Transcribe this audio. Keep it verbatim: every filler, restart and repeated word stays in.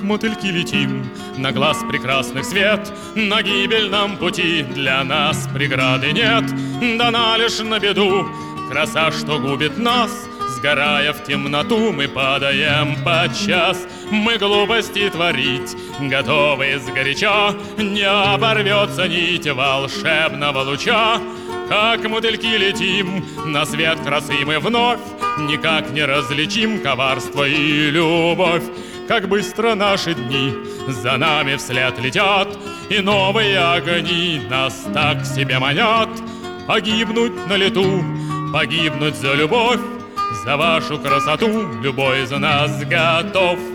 как мотыльки летим, на глаз прекрасных свет, на гибельном пути для нас преграды нет. Дана лишь на беду краса, что губит нас, сгорая в темноту, мы падаем подчас. Мы глупости творить готовы сгоряча, не оборвется нить волшебного луча. Как мотыльки летим, на свет красы мы вновь никак не различим коварство и любовь. Как быстро наши дни за нами вслед летят, и новые огни нас так к себе манят. Погибнуть на лету, погибнуть за любовь, за вашу красоту любой из нас готов.